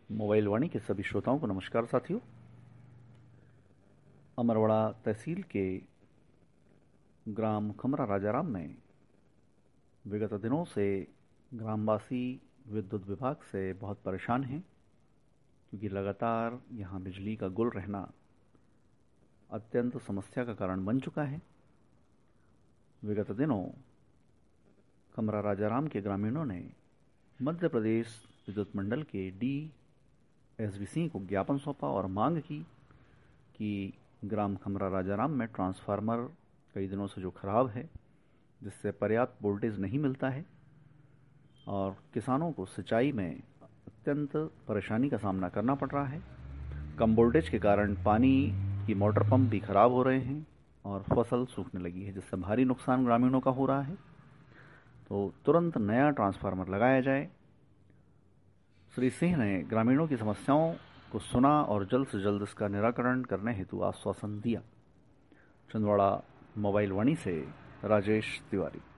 Mobile वाणी के सभी श्रोताओं को नमस्कार साथियों। अमरवाड़ा तहसील के ग्राम खमरा राजाराम में विगत दिनों से ग्रामवासी विद्युत विभाग से बहुत परेशान हैं, क्योंकि लगातार यहां बिजली का गुल रहना अत्यंत समस्या का कारण बन चुका है। विगत दिनों खमरा राजाराम के ग्रामीणों ने मध्य प्रदेश विद्युत मंडल के DSVC को ज्ञापन सौंपा और मांग की कि ग्राम खमरा राजाराम में ट्रांसफार्मर कई दिनों से जो खराब है, जिससे पर्याप्त वोल्टेज नहीं मिलता है और किसानों को सिंचाई में अत्यंत परेशानी का सामना करना पड़ रहा है। कम वोल्टेज के कारण पानी की मोटर पंप भी खराब हो रहे हैं और फसल सूखने लगी है, जिससे भारी नुकसान ग्रामीणों का हो रहा है। तो तुरंत नया ट्रांसफार्मर लगाया जाए। श्री सिंह ने ग्रामीणों की समस्याओं को सुना और जल्द से जल्द इसका निराकरण करने हेतु आश्वासन दिया। छिंदवाड़ा मोबाइल वाणी से राजेश तिवारी।